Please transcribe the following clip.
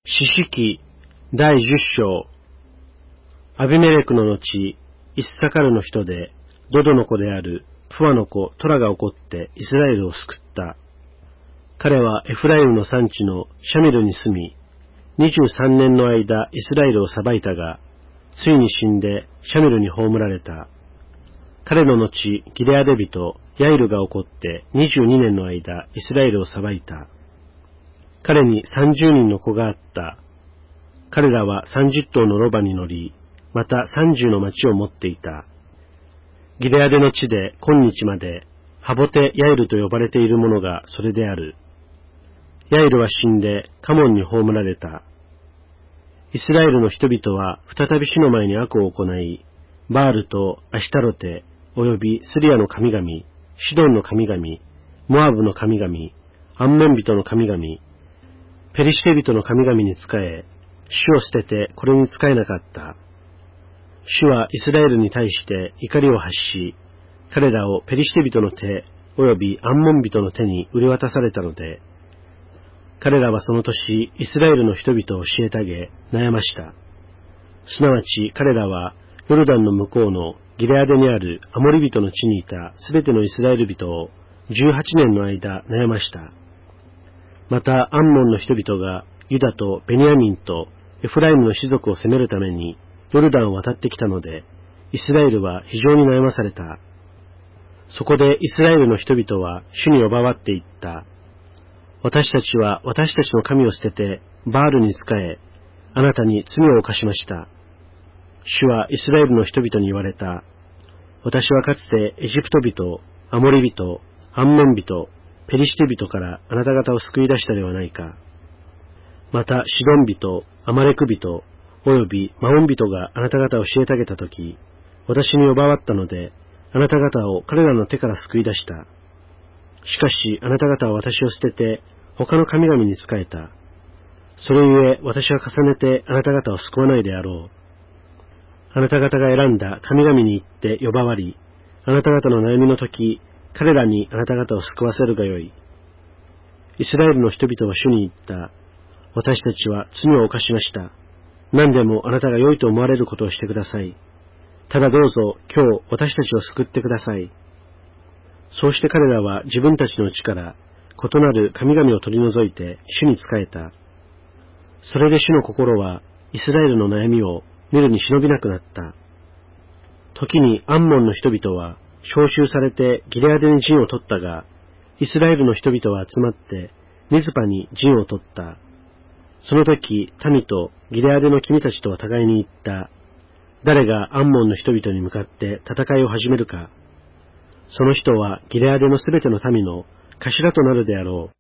士師記第10章。アビメレクの後、イッサカルの人で、ドドの子であるプワの子トラが起こってイスラエルを救った。彼はエフライムの産地のシャミルに住み、23年の間イスラエルを裁いたが、ついに死んでシャミルに葬られた。彼の後、ギレアデ人ヤイルが起こって22年の間イスラエルを裁いた。彼に30人の子があった。彼らは30頭のロバに乗り、また30の町を持っていた。ギレアデの地で今日まで、ハボテヤイルと呼ばれているものがそれである。ヤイルは死んでカモンに葬られた。イスラエルの人々は再び主の前に悪を行い、バールとアシタロテ、およびスリアの神々、シドンの神々、モアブの神々、アンメン人の神々、ペリシテ人の神々に仕え、主を捨ててこれに仕えなかった。主はイスラエルに対して怒りを発し、彼らをペリシテ人の手、およびアンモン人の手に売り渡されたので、彼らはその年、イスラエルの人々を虐げ、悩ました。すなわち彼らは、ヨルダンの向こうのギレアデにあるアモリ人の地にいたすべてのイスラエル人を18年の間悩ました。また、アンモンの人々がユダとベニヤミンとエフライムの士族を攻めるためにヨルダンを渡ってきたので、イスラエルは非常に悩まされた。そこでイスラエルの人々は主に呼ばわっていった。私たちは私たちの神を捨ててバールに仕え、あなたに罪を犯しました。主はイスラエルの人々に言われた。私はかつてエジプト人、アモリ人、アンモン人、ペリシテ人からあなた方を救い出したではないか。またシドン人、アマレク人、およびマオン人があなた方を虐げたとき、私に呼ばわったので、あなた方を彼らの手から救い出した。しかしあなた方は私を捨てて、他の神々に仕えた。それゆえ私は重ねてあなた方を救わないであろう。あなた方が選んだ神々に行って呼ばわり、あなた方の悩みの時、彼らにあなた方を救わせるがよい。イスラエルの人々は主に言った。私たちは罪を犯しました。何でもあなたが良いと思われることをしてください。ただどうぞ今日私たちを救ってください。そうして彼らは自分たちのうちから異なる神々を取り除いて主に仕えた。それで主の心はイスラエルの悩みを見るに忍びなくなった。時にアンモンの人々は召集されてギレアデに陣を取ったが、イスラエルの人々は集まってミズパに陣を取った。その時、民とギレアデの君たちとは互いに言った。誰がアンモンの人々に向かって戦いを始めるか。その人はギレアデのすべての民の頭となるであろう。